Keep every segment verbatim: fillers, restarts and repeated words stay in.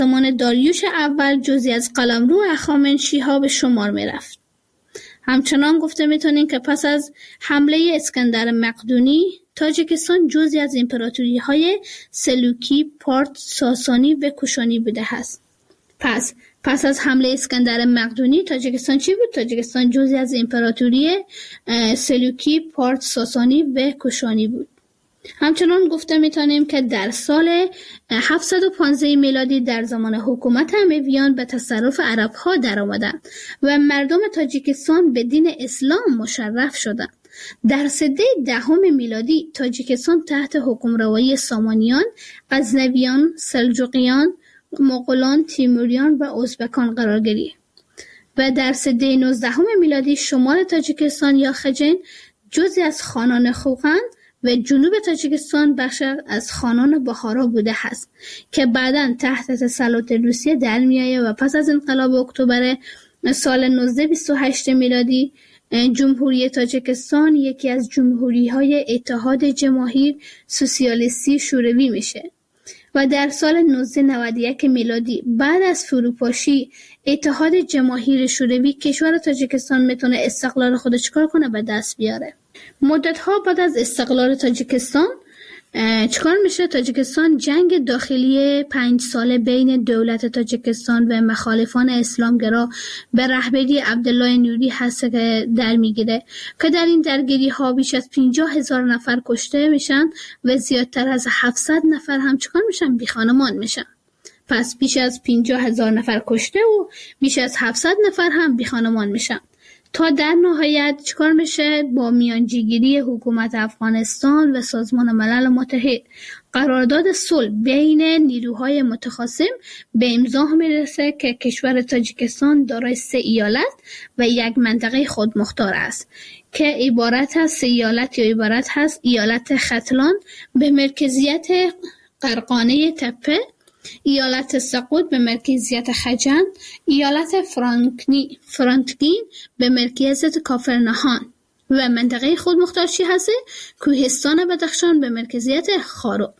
زمان داریوش اول جزئی از قلمرو هخامنشی‌ها به شمار می‌رفت. همچنان گفته می‌تونیم که پس از حمله اسکندر مقدونی، تاجیکستان جزئی از امپراتوری‌های سلوکی، پارت، ساسانی و کوشانی بوده است. پس پس از حمله اسکندر مقدونی تاجیکستان چی بود؟ تاجیکستان جزئی از امپراتوری سلوکی، پارت، ساسانی و کوشانی بود. همچنان گفته میتونیم که در سال هفتصد و پانزده میلادی در زمان حکومت امویان به تصرف عرب‌ها در آمدند و مردم تاجیکستان به دین اسلام مشرف شدند. در سده دهم میلادی تاجیکستان تحت حکمروایی سامانیان، غزنویان، سلجوقیان، مغولان، تیموریان و ازبکان قرار گرفت و در سده نوزدهم میلادی شمال تاجیکستان یا خجین جزئی از خانان خوقند و جنوب تاجیکستان بخش از خانان بخارا بوده است که بعداً تحت تسلط روسیه در میآید و پس از انقلاب اکتبر سال نوزده بیست و هشت میلادی جمهوری تاجیکستان یکی از جمهوری‌های اتحاد جماهیر سوسیالیستی شوروی میشه و در سال نوزده نود و یک میلادی بعد از فروپاشی اتحاد جماهیر شوروی کشور تاجیکستان میتونه استقلال خود چیکار کنه به دست بیاره. مدت‌ها بعد از استقلال تاجیکستان چیکار میشه؟ تاجیکستان جنگ داخلی پنج ساله بین دولت تاجیکستان و مخالفان اسلامگرا به رهبری عبدالله نوری هست که در میگیره که در این درگیری ها بیش از پنجاه هزار نفر کشته میشن و زیادتر از هفتصد نفر هم چیکار میشن؟ بی خانمان میشن. پس بیش از پنجاه هزار نفر کشته و بیش از هفتصد نفر هم بی خانمان میشن تا در نهایت چیکار میشه؟ با میانجیگیری حکومت افغانستان و سازمان ملل متحد قرارداد صلح بین نیروهای متخاصم به امضا میرسه که کشور تاجیکستان دارای سه ایالت و یک منطقه خودمختار است که عبارت از سه ایالت یا عبارت هست ایالت ختلان به مرکزیت قرقانه تپه، ایالت سقوط به مرکزیت خجند، ایالت فرانکنی فرانتگین به مرکزیت کافرنهان و منطقه خودمختار چی هسته؟ کوهستان بدخشان به مرکزیت خارو.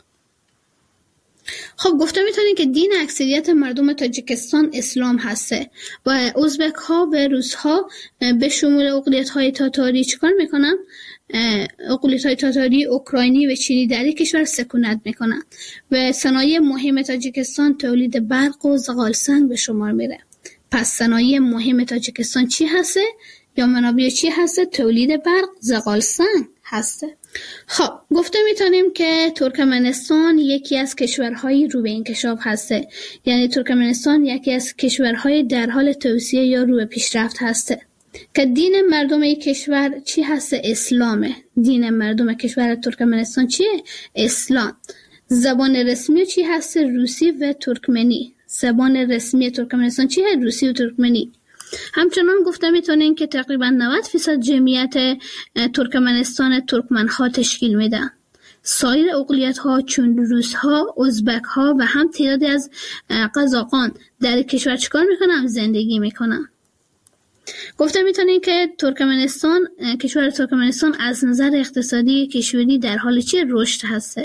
خب گفته میتونیم که دین اکثریت مردم تاجیکستان اسلام هسته و ازبک ها و روس ها به شمول اقلیت های تاتاری چیکار میکنن؟ اقلیت های تاتاری، اوکراینی و چینی در یک کشور سکونت میکنن و صنایع مهم تاجیکستان تولید برق و زغال سنگ به شمار میره. پس صنایع مهم تاجیکستان چی هسته؟ یا منابع چی هسته؟ تولید برق، زغال سنگ هسته. خب گفته میتونیم که ترکمنستان یکی از کشورهای رو به انکشاف هسته، یعنی ترکمنستان یکی از کشورهای در حال توسعه یا رو به پیشرفت هسته که دین مردم این کشور چی هسته؟ اسلامه. دین مردم کشور ترکمنستان چیه؟ اسلام. زبان رسمی چی هسته؟ روسی و ترکمنی. زبان رسمی ترکمنستان چیه؟ روسی و ترکمنی. همچنان گفته میتونین که تقریبا نود درصد جمعیت ترکمنستان ترکمن ها تشکیل میدن. سایر اقلیت ها چون روس ها، ازبک ها و هم تعدادی از قزاقان در کشور چیکار میکنن؟ زندگی میکنن. گفته میتونین که ترکمنستان کشور ترکمنستان از نظر اقتصادی کشوری در حال چی؟ رشد هسته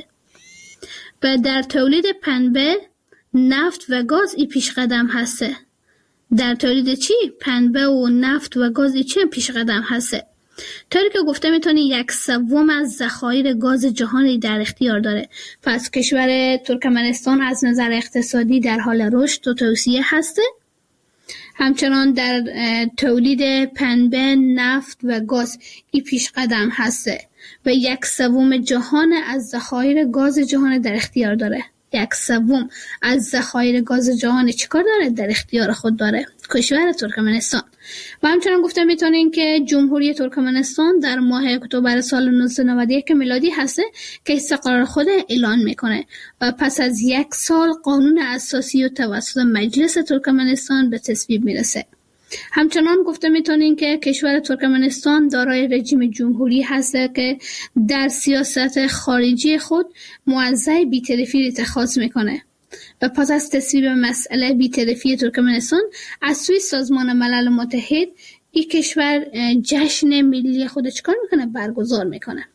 و در تولید پنبه، نفت و گاز ای پیش قدم هسته. در تولید چی؟ پنبه و نفت و گاز ای چی پیش قدم هسته. طوری که گفته میتونی یک سوم از ذخایر گاز جهانی در اختیار داره. پس کشور ترکمنستان از نظر اقتصادی در حال رشد و توسعه هسته. همچنان در تولید پنبه، نفت و گاز ای پیش قدم هسته و یک سوم جهان از ذخایر گاز جهان در اختیار داره. یک سوم از ذخایر گاز جهان چیکار داره؟ در اختیار خود داره کشور ترکمنستان. و همچنان گفته میتونین که جمهوری ترکمنستان در ماه اکتبر سال نوزده نود و یک میلادی هسته که استقلال خود اعلان میکنه و پس از یک سال قانون اساسی و توسط مجلس ترکمنستان به تصویب میرسه. همچنان گفته میتونین که کشور ترکمنستان دارای رژیم جمهوری هسته که در سیاست خارجی خود موضع بی‌طرفی اتخاذ میکنه و پس از تصویب مسئله بی‌طرفی ترکمنستان از سوی سازمان ملل متحد این کشور جشن ملی خود چکار میکنه؟ برگزار میکنه.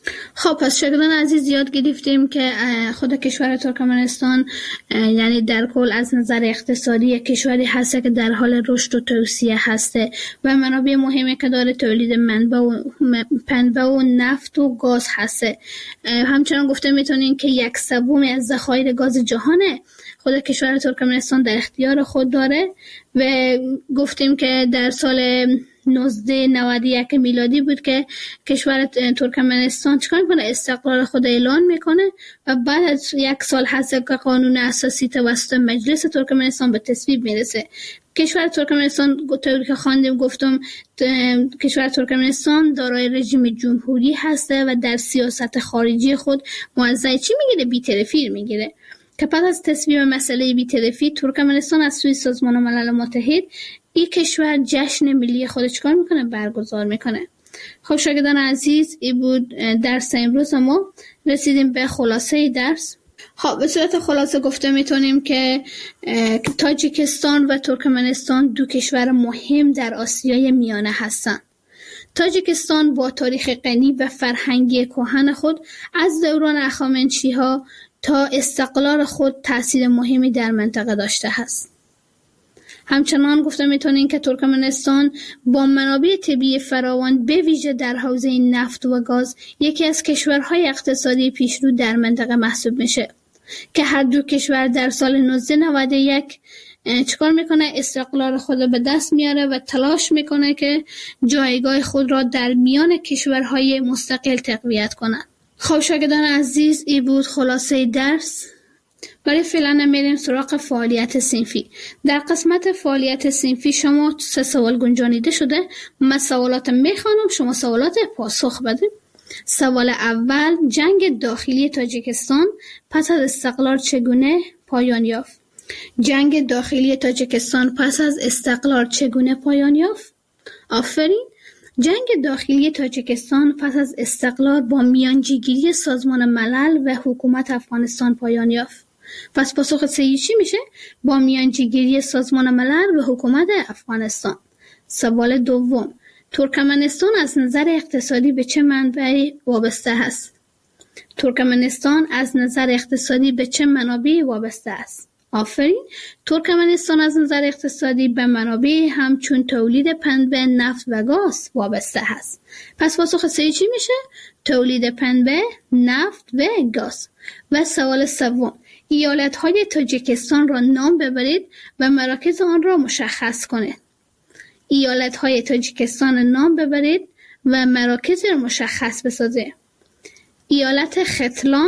خب پس شاگردان عزیز یاد گرفتیم که خود کشور ترکمنستان یعنی در کل از نظر اقتصادی کشوری هسته که در حال رشد و توسعه هسته و منابع مهمی که داره تولید منبع و پنبه و نفت و گاز هسته. همچنان گفته میتونیم که یک سوم از ذخایر گاز جهانه خود کشور ترکمنستان در اختیار خود داره و گفتیم که در سال نوزده نود و یک میلادی بود که کشور ترکمنستان چیکار میکنه؟ استقلال خود اعلان میکنه و بعد از یک سال هست که قانون اساسی توسط مجلس ترکمنستان به تصویب میرسه. کشور ترکمنستان طوری که خواندیم گفتم کشور ترکمنستان دارای رژیم جمهوری هسته و در سیاست خارجی خود موضع چی میگیره؟ بی‌طرفی میگیره که پس از تصویب مسئله بی‌طرفی ترکمنستان از سوی سازمان ملل متحد این کشور جشن ملی خود چکار میکنه؟ برگزار میکنه. خب شاگردان عزیز این بود درس امروز ما. رسیدیم به خلاصه درس. خب به صورت خلاصه گفته میتونیم که تاجیکستان و ترکمنستان دو کشور مهم در آسیای میانه هستند. تاجیکستان با تاریخ غنی و فرهنگی کهن خود از دوران هخامنشی‌ها تا استقلال خود تأثیر مهمی در منطقه داشته است. همچنان گفته میتونیم که ترکمنستان با منابع طبیعی فراوان به ویژه در حوزه نفت و گاز یکی از کشورهای اقتصادی پیشرو در منطقه محسوب میشه که هر دو کشور در سال نوزده نود و یک چیکار میکنه؟ استقلال خود به دست میاره و تلاش میکنه که جایگاه خود را در میان کشورهای مستقل تقویت کنند. خب شاگردان عزیز این بود خلاصه درس. برای فعلا میریم سراغ فعالیت صنفی. در قسمت فعالیت صنفی شما سه سوال گنجانیده شده. من سوالات میخوانم، شما سوالات پاسخ بدید. سوال اول: جنگ داخلی تاجیکستان پس از استقلال چگونه پایان یافت؟ جنگ داخلی تاجیکستان پس از استقلال چگونه پایان یافت؟ آفرین. جنگ داخلی تاجیکستان پس از استقلال با میانجیگیری سازمان ملل و حکومت افغانستان پایان یافت. پس پاسخ صحیح چی میشه؟ با میانجیگیری سازمان ملل و حکومت افغانستان. سوال دوم: ترکمنستان از نظر اقتصادی به چه منبعی وابسته است؟ ترکمنستان از نظر اقتصادی به چه منابعی وابسته است؟ آفرین. ترکمنستان از نظر اقتصادی به منابع همچون تولید پنبه، نفت و گاز وابسته است. پس پاسخ صحیح چی میشه؟ تولید پنبه، نفت و گاز. و سوال سوم: ایالت‌های تاجیکستان را نام ببرید و مراکز آن را مشخص کنید. ایالت‌های تاجیکستان نام ببرید و مراکز را مشخص بسازید. ایالت ختلان،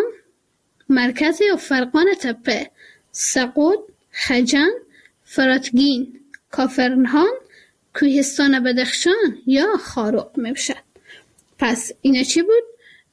مرکز و فرقان تپه، سقوط، خجن، فراتگین، کافرنهان، کوهستان بدخشان یا خاروق میباشد. پس اینا چی بود؟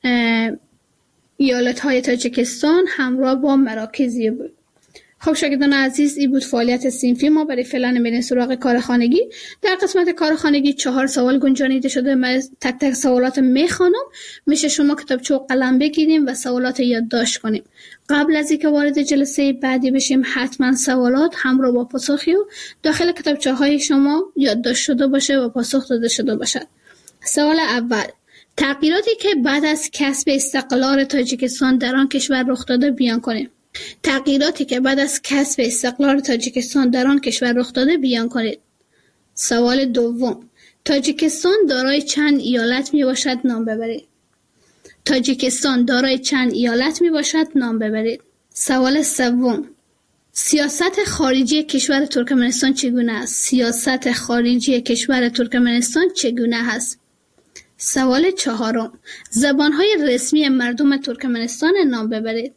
ایالت‌های تاجیکستان همراه با مراکزی بود. خب شاگردان عزیز این بود فعالیت صنفی ما. برای فعلا میریم سراغ کار خانگی. در قسمت کار خانگی چهار سوال گنجانیده شده. من تک تک سوالات میخوانم. میشه شما کتابچه و قلم بگیریم و سوالات یادداشت کنیم. قبل از اینکه وارد جلسه بعدی بشیم حتما سوالات همراه با پاسخی و داخل کتابچه های شما یادداشت شده باشه و پاسخ داده شده باشد. سوال اول: تغییراتی که بعد از کسب استقلال تاجیکستان در آن کشور رخ داده بیان کنیم. تغییراتی که بعد از کسب استقلال تاجیکستان در آن کشور رخ داده بیان کنید. سوال دوم: تاجیکستان دارای چند ایالت می باشد؟ نام ببرید. تاجیکستان دارای چند ایالت می باشد؟ نام ببرید. سوال سوم: سیاست خارجی کشور ترکمنستان چگونه است؟ سیاست خارجی کشور ترکمنستان چگونه است؟ سوال چهارم: زبانهای رسمی مردم ترکمنستان نام ببرید.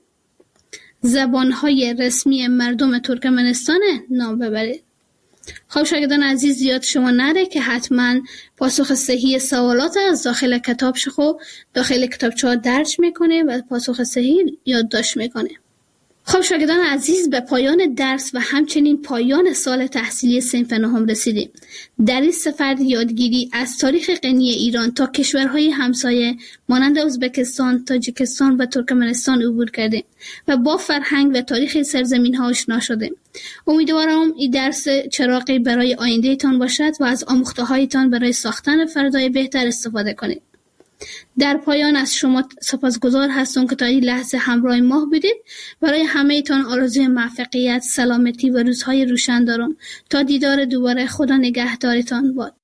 زبانهای رسمی مردم ترکمنستان نام ببرید. خب شاگردان عزیز یاد شما نره که حتما پاسخ صحیح سوالات از داخل کتاب شخو داخل کتابچه ها درج میکنه و پاسخ صحیح یادداشت میکنه. خب شاگردان عزیز به پایان درس و همچنین پایان سال تحصیلی صنف نهم رسیدیم. در این سفر یادگیری از تاریخ غنی ایران تا کشورهای همسایه مانند ازبکستان، تاجیکستان و ترکمنستان عبور کردیم و با فرهنگ و تاریخ سرزمین ها آشنا شدیم. امیدوارم این درس چراغی برای آینده تان باشد و از آموخته هایتان برای ساختن فردای بهتر استفاده کنید. در پایان از شما سپاسگزار هستم که تا این لحظه همراه ما بودید. برای همه تان آرزوی موفقیت، سلامتی و روزهای روشن دارم. تا دیدار دوباره، خدا نگهدارتان باد.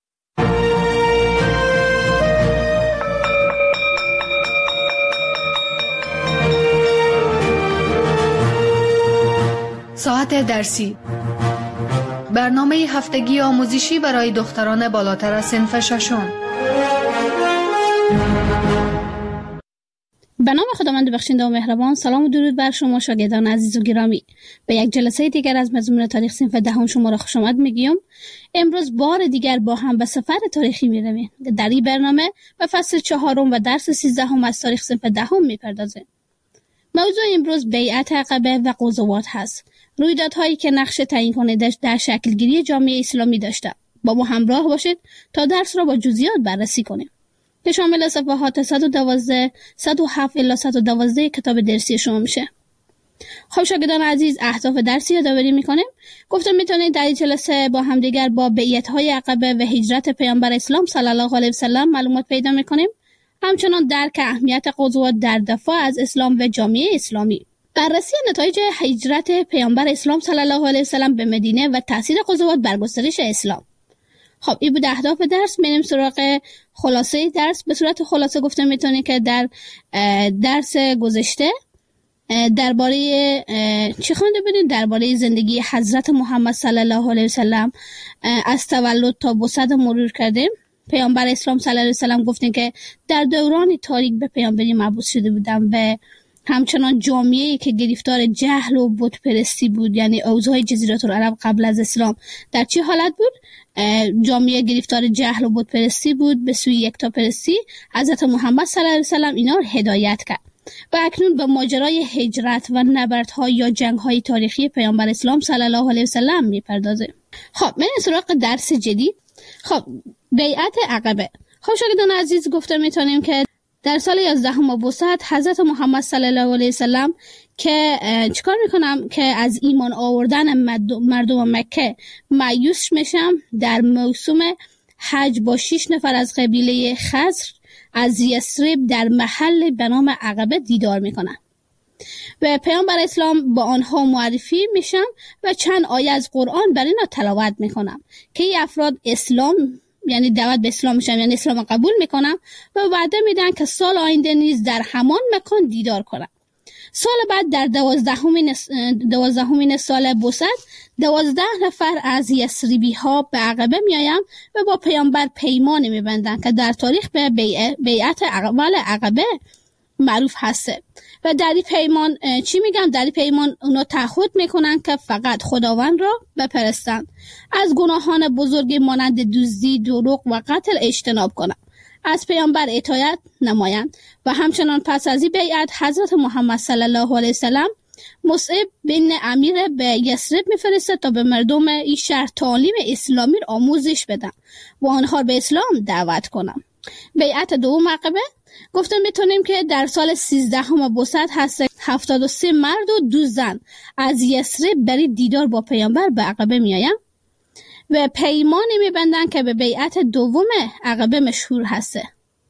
ساعت درسی، برنامه هفتگی آموزشی برای دختران بالاتر از صنف ششم. به نام خداوند بخشنده و مهربان. سلام و درود بر شما شاگردان عزیز و گرامی. به یک جلسه دیگر از مضمون تاریخ صنف دهم شما را خوش آمد میگیم. امروز بار دیگر با هم به سفر تاریخی میرویم. در این برنامه به فصل چهارم و درس سیزدهم از تاریخ صنف دهم میپردازیم. موضوع امروز بیعت عقبه و غزوات هست. رویدادهایی که نقش تعیین کننده در شکلگیری جامعه اسلامی داشته. با ما همراه باشید تا درس را با جزئیات بررسی کنیم که شامل صفحات صد و دوازده، صد و هفت الی صد و دوازده کتاب درسی شما میشه. خب شاگردان عزیز، اهداف درسی یادآوری میکنیم. گفتم میتونید در این جلسه با همدیگر با بیعت‌های عقبه و هجرت پیامبر اسلام صلی الله علیه و سلم معلومات پیدا میکنیم. همچنان درک اهمیت غزوات در دفاع از اسلام و جامعه اسلامی. بررسی نتایج هجرت پیامبر اسلام صلی الله علیه و سلم به مدینه و تاثیر غزوات بر گسترش اسلام. خب این بود اهداف درس. میریم سراغ خلاصه درس. به صورت خلاصه گفتم میتونید که در درس گذشته درباره چی خوانده بودیم؟ درباره زندگی حضرت محمد صلی الله علیه و سلم از تولد تا بعثت مرور کردیم. پیامبر اسلام صلی الله علیه و سلم گفتیم که در دوران تاریک به پیامبری مبعوث شده بودن و همچنان جامعه‌ای که گرفتار جهل و بت پرستی بود، یعنی اوضاع جزیره العرب قبل از اسلام در چه حالت بود؟ جامعه گرفتار جهل و بت پرستی بود، به سوی یکتا پرستی. حضرت محمد صلی الله علیه و سلم اینا رو هدایت کرد و اکنون به ماجرای هجرت و نبردها یا جنگ‌های تاریخی پیامبر اسلام صلی الله علیه و سلم می‌پردازه. خب من سراغ درس جدید. خب بیعت عقبه. خب شاگردان عزیز، گفتم میتونیم که در سال یازدهم بعثت حضرت محمد صلی الله علیه و سلم که چیکار میکنم که از ایمان آوردن مردم مکه مایوس میشم، در موسم حج با شش نفر از قبیله خزر از یثرب در محل به نام عقبه دیدار میکنم و پیامبر اسلام با آنها معرفی میشم و چند آیه از قرآن بر اینا تلاوت میکنم که این افراد اسلام، یعنی دعوت به اسلام میشم، یعنی اسلام قبول میکنم و وعده میدن که سال آینده نیز در همان مکان دیدار کنم. سال بعد در دوازدهمین دوازدهمین سال بعثت دوازده نفر از یثربی ها به عقبه میایم و با پیامبر پیمان میبندن که در تاریخ به بیعت اول عقبه معروف هسته و در این پیمان چی میگم؟ در این پیمان اونا تعهد میکنن که فقط خداوند را بپرستند، از گناهان بزرگی مانند دزدی، دروغ و قتل اجتناب کنند، از پیامبر اطاعت نمایند. و همچنان پس از این بیعت حضرت محمد صلی الله علیه و سلم مصعب بن امیر به یثرب میفرسته تا به مردم این شهر تعالیم اسلامی را آموزش بدن و آنها به اسلام دعوت کنند. بیعت دوم عقبه گفتم میتونیم که در سال سیزدهم بعثت هست هفتاد و سه مرد و دو زن از یثرب برای دیدار با پیامبر به عقبه میایم و پیمانی میبندن که به بیعت دوم عقبه مشهور هسته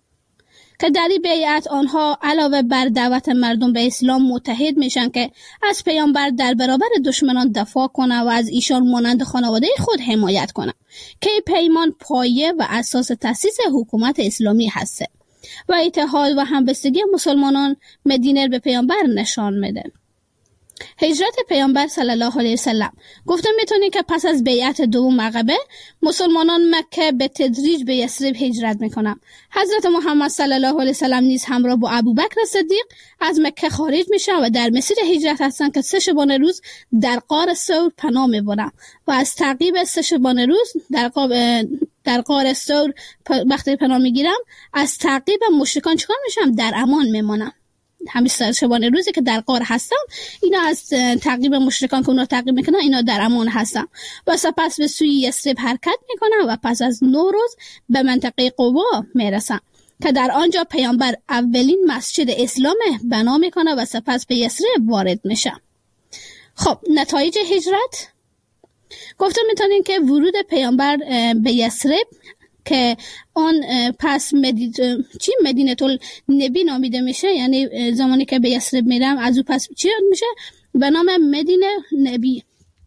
که در این بیعت آنها علاوه بر دعوت مردم به اسلام متحد میشن که از پیامبر در برابر دشمنان دفاع کنه و از ایشان مانند خانواده خود حمایت کنه که پیمان پایه و اساس تأسیس حکومت اسلامی هسته و اتحاد و همبستگی مسلمانان مدینه به پیامبر نشان میده. هجرت پیامبر صلی الله علیه و سلم گفتم میتونید که پس از بیعت دوم عقبه مسلمانان مکه به تدریج به یثرب هجرت میکنن. حضرت محمد صلی الله علیه و سلم نیز همراه با ابوبکر صدیق از مکه خارج میشن و در مسیر هجرت هستن که سه شبانه روز در غار ثور پناه میبرن و از تعقیب سه شبانه روز در غار در غار ثور وقتی پناه میگیرم از تعقیب مشرکان چیکار میشم؟ در امان میمونم. همین سه شبانه روزی که در غار هستم اینا از تعقیب مشرکان که اونا تعقیب میکنن اینا در امان هستن و سپس به سوی یثرب حرکت میکنن و پس از نه روز به منطقه قبا میرسن که در آنجا پیامبر اولین مسجد اسلام بنا میکنه و سپس به یثرب وارد میشه. خب نتایج هجرت گفتم میتونین که ورود پیامبر به یثرب که آن پس مدید... چی مدینه النبی نامیده میشه، یعنی زمانی که به یثرب میرم از او پس چی میشه به نام مدینه نبی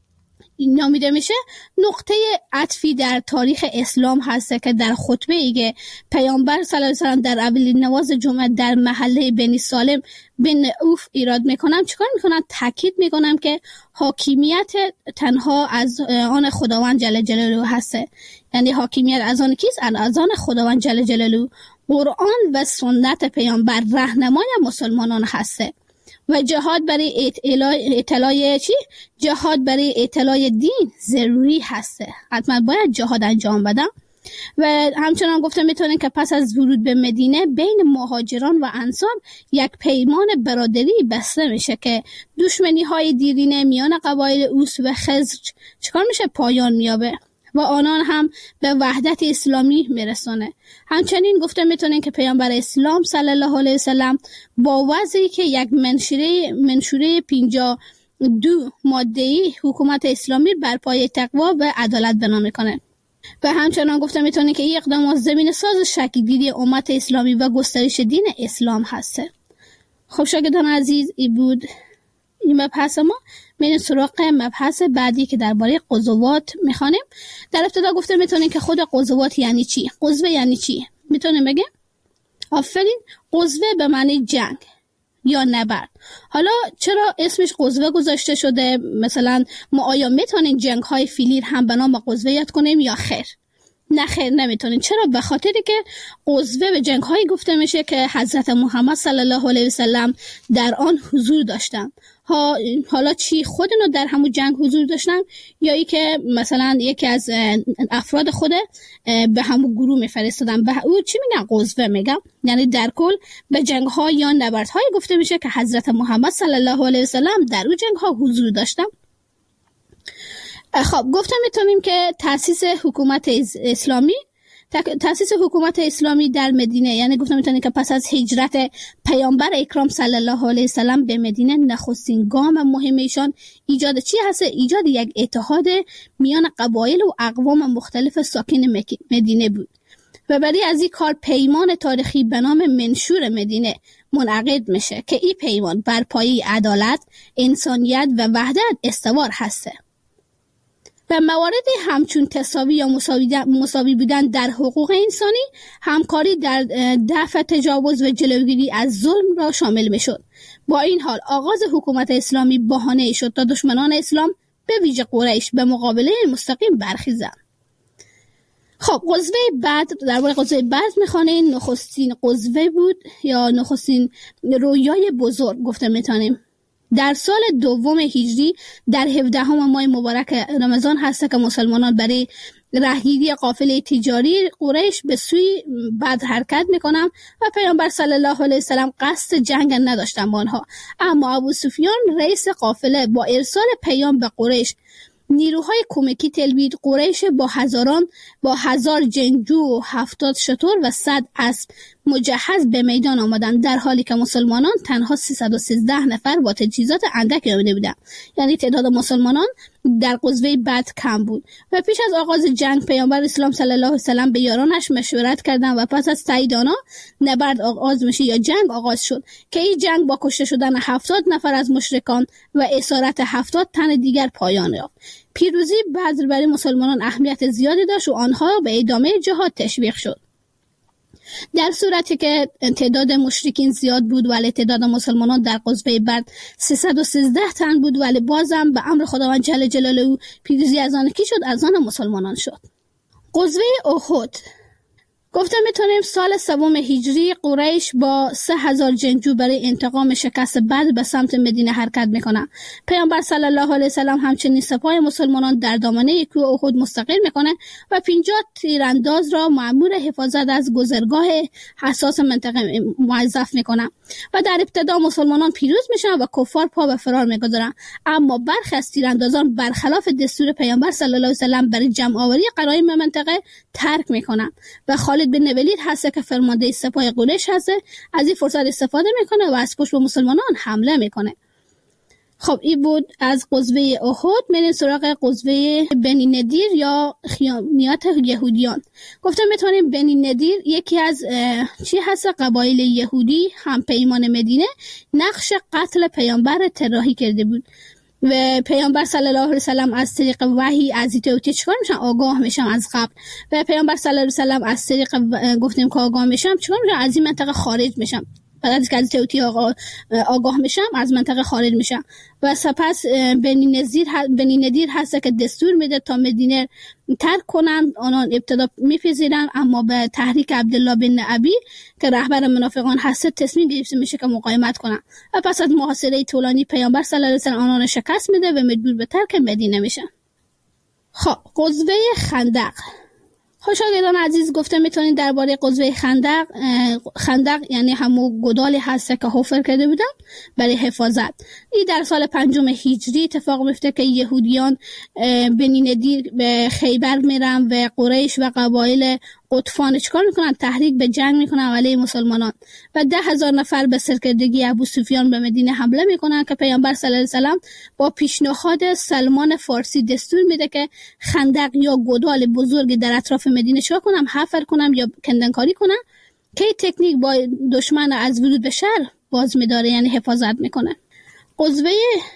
نامیده میشه. نقطه عطفی در تاریخ اسلام هست که در خطبه ای که پیامبر صلی الله علیه و سلم در اولین نماز جمعه در محله بنی سالم بن اوف ایراد میکنم. چیکار میکنم؟ تاکید میکنم که حاکمیت تنها از آن خداوند جل جلاله هست، یعنی حاکمیت از آن کیست؟ از آن خداوند جل جلاله. قرآن و سنت پیامبر راهنمای مسلمانان هسته و جهاد برای اطلاع چی؟ جهاد برای اطلاع دین ضروری هسته. حتما باید جهاد انجام بدم. و همچنان گفتم میتونین که پس از ورود به مدینه بین مهاجران و انصار یک پیمان برادری بسته میشه که دشمنی های دیرینه میان قبایل اوس و خزرج چکار میشه؟ پایان میابه و آنان هم به وحدت اسلامی میرسونه. همچنین گفته میتونین که پیامبر اسلام صلی الله علیه وسلم با وضعی که یک منشوره منشوره پنجاه و دو ماده‌ای حکومت اسلامی بر پایه تقوا و عدالت بنا میکنه. و همچنان گفته میتونین که این اقدامات زمین ساز شکل‌گیری امت اسلامی و گسترش دین اسلام هسته. خب شاگردان عزیز، این بود این مبحث ما. میریم سراغ مبحث بعدی که درباره غزوات میخوانیم. در ابتدا گفته میتونین که خود غزوات یعنی چی؟ غزوه یعنی چی؟ میتونیم بگیم؟ آفرین، غزوه به معنی جنگ یا نبرد. حالا چرا اسمش غزوه گذاشته شده؟ مثلا ما آیا میتونین جنگ های فیلیر هم به نام غزوه یاد کنیم یا خیر؟ نه خیر نمیتونین. چرا؟ به خاطری که غزوه به جنگ های گفته میشه که حضرت محمد صلی الله علیه وسلم در آن حضور داشتن. ها حالا چی خودنو در همون جنگ حضور داشتن یا ای که مثلا یکی از افراد خود به همون گروه میفرستادن، به او چی میگن؟ غزوه میگن. یعنی در کل به جنگ ها یا نبرد های گفته میشه که حضرت محمد صلی الله علیه وسلم در اون جنگ ها حضور داشتن. خب گفتم میتونیم که تأسیس حکومت اسلامی تأسیس حکومت اسلامی در مدینه، یعنی گفتم میتونیم که پس از هجرت پیامبر اکرام صلی الله علیه وسلم به مدینه نخستین گام مهم ایشان ایجاد چی هست؟ ایجاد یک اتحاد میان قبایل و اقوام مختلف ساکن مدینه بود و برای از این کار پیمان تاریخی به نام منشور مدینه منعقد میشه که این پیمان بر پایه عدالت، انسانیت و وحدت استوار هسته و موارد همچون تساوی یا مساوی بودن در حقوق انسانی، همکاری در دفع تجاوز و جلوگیری از ظلم را شامل میشد. با این حال آغاز حکومت اسلامی بهانه شد تا دشمنان اسلام به ویژه قریش به مقابله مستقیم برخیزند. خب غزوه بدر، درباره غزوه بدر میخوانیم. نخستین غزوه بود یا نخستین رویای بزرگ گفته میتونیم. در سال دوم هجری در هفدهم ماه مبارک رمضان هست که مسلمانان برای راهگیری قافله تجاری قریش به سوی بدر حرکت میکنن و پیامبر صلی الله علیه وسلم قصد جنگ نداشتن با آنها، اما ابو سفیان رئیس قافله با ارسال پیام به قریش نیروهای کمکی تلبید. قریش با هزاران با هزار جنگجو و هفتاد شتر و صد اسب مجهز به میدان آمدند، در حالی که مسلمانان تنها سیصد و سیزده نفر با تجهیزات اندکی آمده بودند. یعنی تعداد مسلمانان در غزوه بدر کم بود و پیش از آغاز جنگ پیامبر اسلام صلی الله علیه و سلم به یارانش مشورت کردند و پس از تایید آنها نبرد آغاز میشه یا جنگ آغاز شد که این جنگ با کشته شدن هفتاد نفر از مشرکان و اسارت هفتاد تن دیگر پایان یافت. پیروزی بدر برای مسلمانان اهمیت زیادی داشت و آنها به ادامه جهاد تشویق شد. در صورتی که تعداد مشرکین زیاد بود ولی تعداد مسلمانان در غزوه بدر سیصد و سیزده تن بود، ولی بازم به امر خداوند جل جلاله پیروزی از آن کی شد؟ از آن مسلمانان شد. غزوه احد گفتم میتونیم سال سوم هجری قریش با سه هزار جنگجو برای انتقام شکست بدر به سمت مدینه حرکت میکنه. پیامبر صلی الله علیه وسلم همچنین سپاه مسلمانان در دامنه کوه احد مستقر میکنه و پنجاه تیرانداز را مأمور حفاظت از گذرگاه حساس منطقه موظف میکنه و در ابتدا مسلمانان پیروز میشن و کفار پا به فرار میگذارن، اما برخی از تیراندازان برخلاف دستور پیامبر صلی الله علیه وسلم برای جمع آوری غنایم منطقه ترک میکنن و خالد بن ولید هست که فرمانده سپاه قریش هست از این فرصت استفاده میکنه و از پشت به مسلمانان حمله میکنه. خب این بود از غزوه احد. میریم سراغ غزوه بنی نضیر یا خیانیات یهودیان. گفتم میتونیم بنی نضیر یکی از چی هست قبایل یهودی هم پیمان مدینه نقش قتل پیامبر طراحی کرده بود و پیامبر صلی الله علیه و سلم از طریق وحی از توتی چیکار میشن؟ آگاه میشن از قبل. و پیامبر صلی الله علیه و سلم از طریق گفتیم که آگاه میشن چیکار میشن؟ از این منطقه خارج میشن. بعد از که از توتی آگاه میشم از منطقه خارج میشم و سپس بنی نضیر بنی نضیر هست که دستور میده تا مدینه ترک کنن. آنان ابتدا میپذیرن اما به تحریک عبدالله بن ابی که رهبر منافقان هست تصمیم گرفته میشه که مقاومت کنن و پس از محاصره طولانی پیامبر صلی الله علیه و سلم آنان شکست میده و مجبور به ترک مدینه میشن. خب غزوه خندق. خوشاگردان عزیز گفته میتونید درباره غزوه خندق خندق یعنی همون گودالی هست که حفر کرده بودن برای حفاظت. این در سال پنجم هجری اتفاق میفته که یهودیان بنی نضیر به خیبر میرن و قریش و قبایل قطفان چیکار میکنن؟ تحریک به جنگ میکنن علیه مسلمانان و ده هزار نفر به سرکردگی ابو سفیان به مدینه حمله میکنن که پیامبر صلی الله علیه و سلم با پیشنهاد سلمان فارسی دستور میده که خندق یا گودال بزرگ در اطراف مدینه چیکار کنم؟ حفر کنم یا کندنکاری کنم که تکنیک با دشمن از ورود به شهر باز میداره، یعنی حفاظت میکنه. غزوه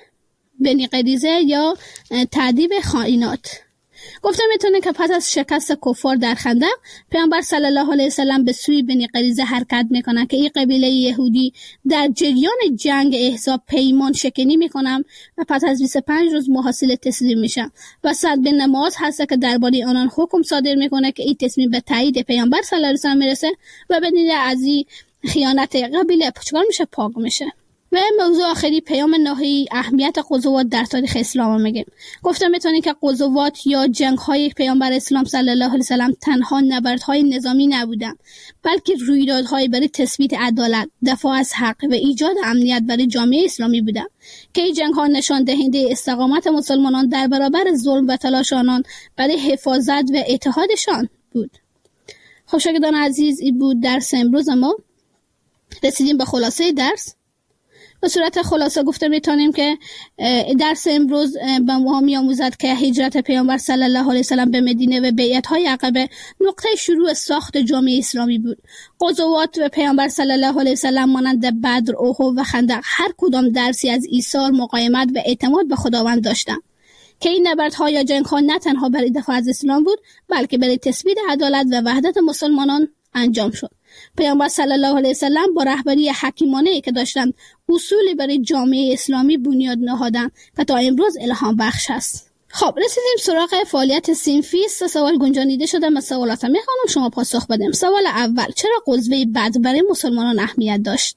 بنی قریظه یا تعذیب خائنات. گفته میتونه که پس از شکست کفار در خندق پیامبر صلی الله علیه و سلم به سوی بنی قریظه حرکت میکنن که این قبیله یهودی در جریان جنگ احزاب پیمان شکنی میکنن و پس از بیست و پنج روز محاصره تسلیم میشن و سعد بن معاذ هست که درباره آنان حکم صادر میکنه که این تصمیم به تایید پیامبر صلی الله علیه و سلم میرسه و بدون از این خیانت قبیله چیکار میشه؟ پاک میشه. و موضوع آخری پیام نهایی اهمیت غزوات در تاریخ اسلام میگیم. گفتم میتونید که غزوات یا جنگ‌های پیامبر اسلام صلی الله علیه و سلم تنها نبردهای نظامی نبودند، بلکه رویدادهای برای تثبیت عدالت، دفاع از حق و ایجاد امنیت برای جامعه اسلامی بودند که این جنگ‌ها نشان دهنده استقامت مسلمانان در برابر ظلم و تلاش آنان برای حفاظت و اتحادشان بود. خب شاگردان عزیز، این بود درس امروز ما. رسیدیم به خلاصه درس. به صورت خلاصه گفته میتونیم که درس امروز به ما می‌آموزد که هجرت پیامبر صلی الله علیه و سلم به مدینه و بیعت‌های عقبه نقطه شروع ساخت جامعه اسلامی بود. غزوات و پیامبر صلی الله علیه و سلم مانند بدر، احد و خندق هر کدام درسی از ایثار، مقاومت و اعتماد به خداوند داشتند که این نبردها یا جنگ‌ها نه تنها برای دفاع از اسلام بود، بلکه برای تثبیت عدالت و وحدت مسلمانان انجام شد. پیامبر صلی الله علیه و سلم با رهبری حکیمانه‌ای که داشتند اصولی برای جامعه اسلامی بنیاد نهادند که تا امروز الهام بخش است. خب رسیدیم سراغ فعالیت صنفی. سه سوال گنجانیده شده. من سوالات میخوام شما پاسخ بدیم. سوال اول: چرا غزوه بدر برای مسلمانان اهمیت داشت؟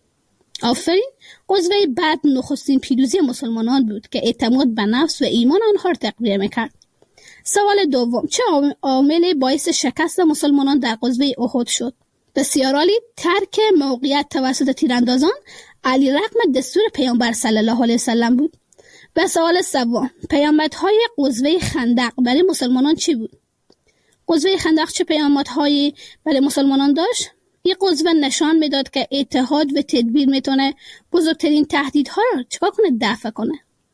آفرین. غزوه بدر نخستین پیروزی مسلمانان بود که اعتماد به نفس و ایمان آنها را تقویت میکرد. سوال دوم: چه عاملی باعث شکست مسلمانان در غزوه احد شد؟ بسیار عالی. ترک موقعیت توسط تیراندازان علی رغم دستور پیامبر صلی الله علیه و سلم بود. و سوال سوم: پیامدهای غزوه خندق برای مسلمانان چی بود؟ غزوه خندق چه پیامدهایی برای مسلمانان داشت؟ این غزوه نشان میداد که اتحاد و تدبیر میتونه بزرگترین تهدیدها رو چیکار کنه؟ دفع کنه.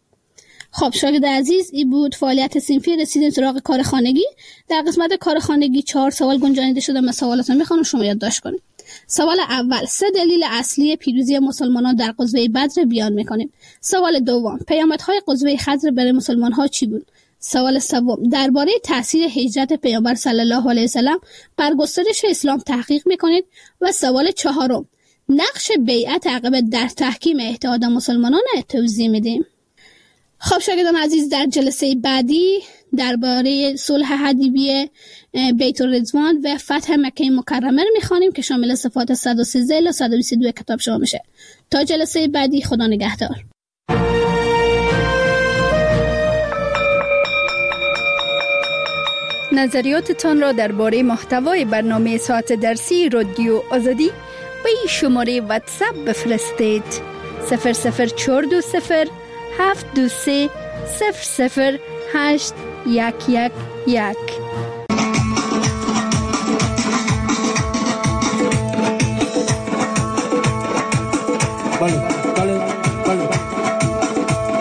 خب شاگرد عزیز، این بود فعالیت صنفی. رسیدیم سراغ کار خانگی. در قسمت کار خانگی چهار سوال گنجانیده شده. من سوالاتو میخوام شما یادداشت کنید. سوال اول: سه دلیل اصلی پیروزی مسلمانان در غزوه بدر بیان میکنیم. سوال دوم: پیامدهای غزوه خندق برای مسلمان‌ها چی بود؟ سوال سوم: درباره تاثیر هجرت پیامبر صلی الله علیه و سلم بر گسترش اسلام تحقیق میکنید. و سوال چهارم: نقش بیعت عقبه در تحکیم اتحاد مسلمانان توضیح میدیم. خب شاگردان عزیز، در جلسه بعدی درباره صلح حدیبیه، بیت الرضوان و فتح مکه مکرمه رو میخوانیم که شامل صفات صد و سیزده الی صد و بیست و دو کتاب شما میشه. تا جلسه بعدی، خدا نگهدار. نظریاتتان را درباره محتوای برنامه ساعت درسی رادیو آزادی به این شماره واتساپ بفرستید: صفر صفر چهار دو صفر هفت دو سه صفر صفر هشت یک یک یک. بله بله بله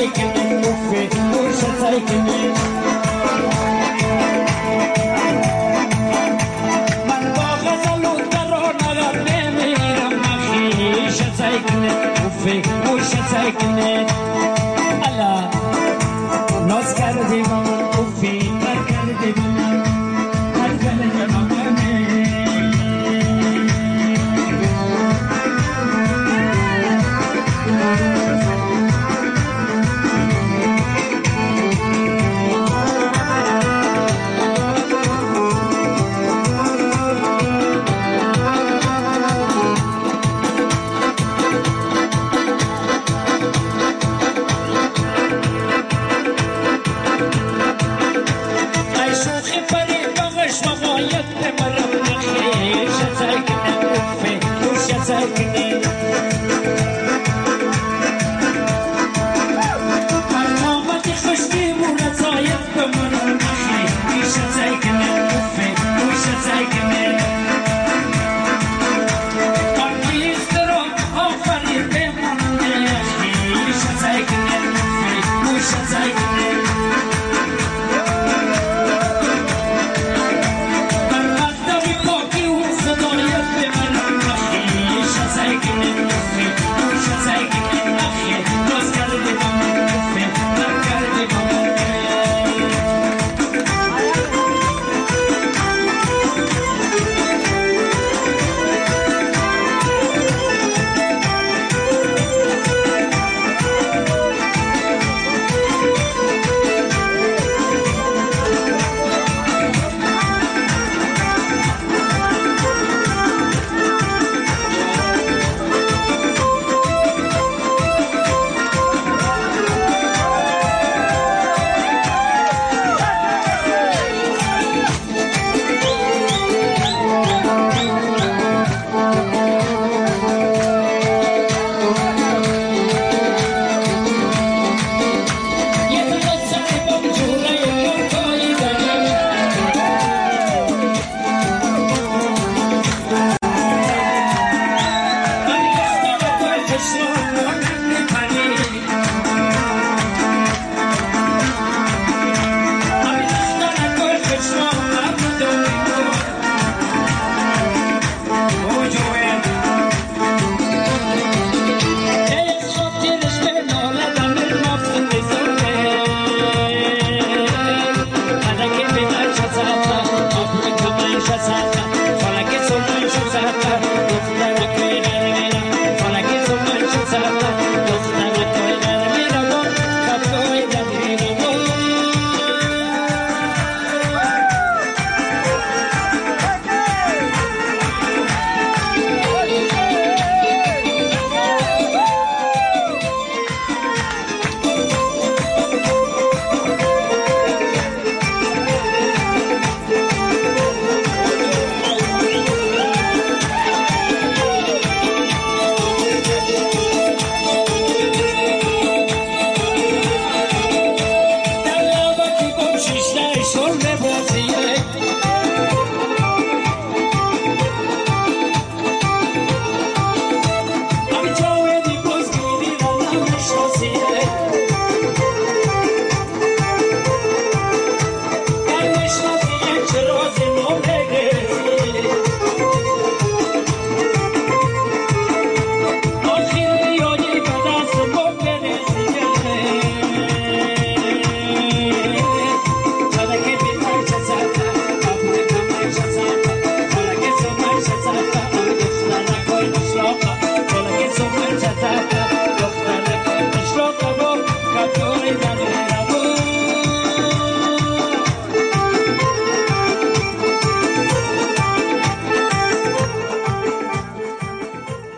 Krishna